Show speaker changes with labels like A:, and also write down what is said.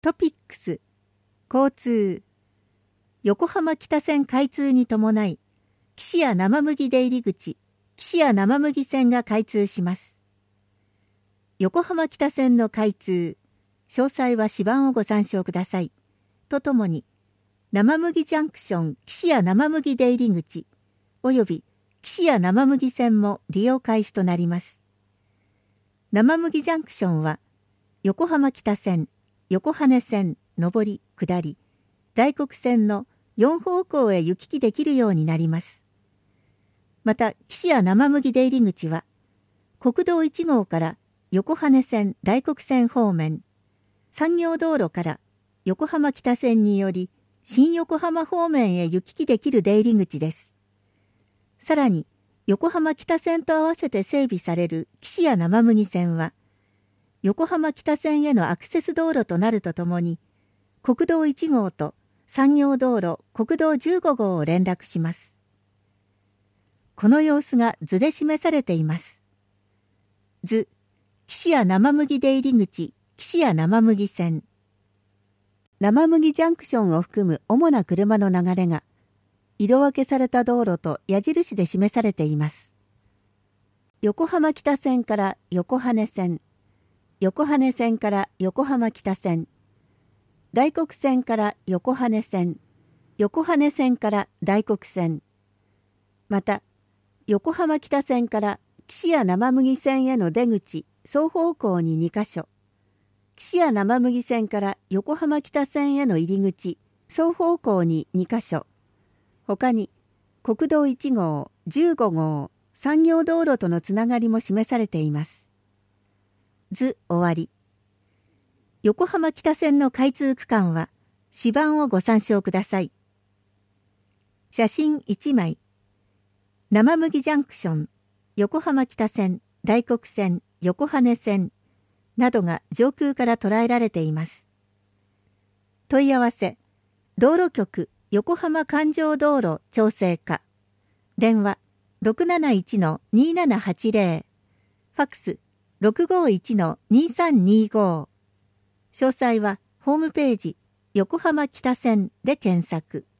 A: トピックス、交通。横浜北線開通に伴い、岸谷生麦出入り口、岸谷生麦線が開通します。横浜北線の開通、詳細は指板をご参照ください。とともに、生麦ジャンクション岸谷生麦出入り口、および岸谷生麦線も利用開始となります。生麦ジャンクションは、横浜北線、横羽線、上り、下り、大黒線の4方向へ行き来できるようになります。また、岸谷生麦出入り口は、国道1号から横羽線、大黒線方面、産業道路から横浜北線により、新横浜方面へ行き来できる出入り口です。さらに、横浜北線と合わせて整備される岸谷生麦線は、横浜北線へのアクセス道路となるとともに、国道1号と産業道路国道15号を連絡します。この様子が図で示されています。図、岸谷生麦出入り口、岸谷生麦線。生麦ジャンクションを含む主な車の流れが、色分けされた道路と矢印で示されています。横浜北線から横羽線、横羽線から横浜北線、大黒線から横羽線、横羽線から大黒線、また横浜北線から岸谷生麦線への出口双方向に2カ所、岸谷生麦線から横浜北線への入り口双方向に2カ所、他に国道1号、15号、産業道路とのつながりも示されています。図終わり。横浜北線の開通区間は指板をご参照ください。写真1枚。生麦ジャンクション、横浜北線、大黒線、横羽線などが上空から捉えられています。問い合わせ、道路局横浜環状道路調整課、電話 671-2780、ファックス 651-2325。詳細はホームページ横浜北線で検索。